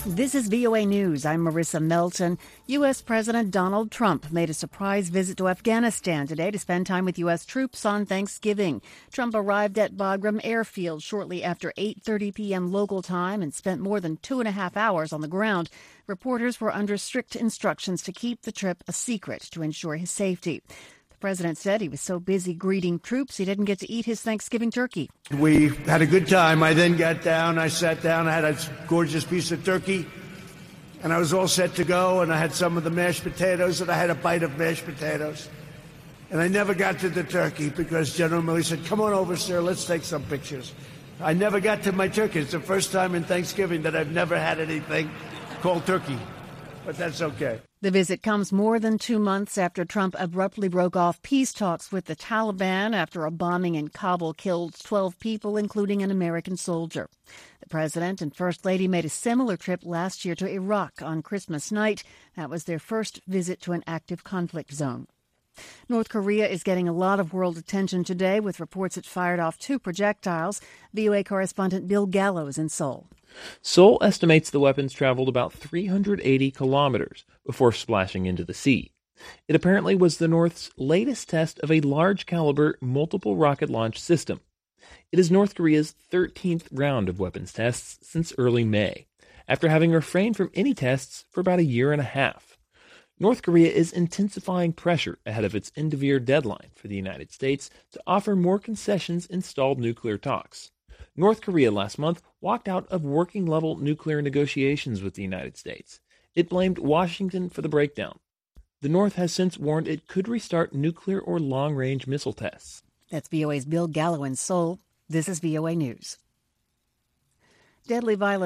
This is VOA News. I'm Marissa Melton. U.S. President Donald Trump made a surprise visit to Afghanistan today to spend time with U.S. troops on Thanksgiving. Trump arrived at Bagram Airfield shortly after 8:30 p.m. local time and spent more than 2.5 hours on the ground. Reporters were under strict instructions to keep the trip a secret to ensure his safety. The president said he was so busy greeting troops he didn't get to eat his Thanksgiving turkey. We had a good time. I then got down, I sat down, I had a gorgeous piece of turkey, and I was all set to go, and I had some of the mashed potatoes, and I had a bite of mashed potatoes. And I never got to the turkey because General Milley said, "Come on over, sir, let's take some pictures." I never got to my turkey. It's the first time in Thanksgiving that I've never had anything called turkey, but that's okay. The visit comes more than 2 months after Trump abruptly broke off peace talks with the Taliban after a bombing in Kabul killed 12 people, including an American soldier. The president and first lady made a similar trip last year to Iraq on Christmas night. That was their first visit to an active conflict zone. North Korea is getting a lot of world attention today with reports it fired off 2 projectiles. VOA correspondent Bill Gallo is in Seoul. Seoul estimates the weapons traveled about 380 kilometers before splashing into the sea. It apparently was the North's latest test of a large-caliber multiple rocket launch system. It is North Korea's 13th round of weapons tests since early May, after having refrained from any tests for about a year and a half. North Korea is intensifying pressure ahead of its end-of-year deadline for the United States to offer more concessions in stalled nuclear talks. North Korea last month walked out of working-level nuclear negotiations with the United States. It blamed Washington for the breakdown. The North has since warned it could restart nuclear or long-range missile tests. That's VOA's Bill Gallo in Seoul. This is VOA News. Deadly violence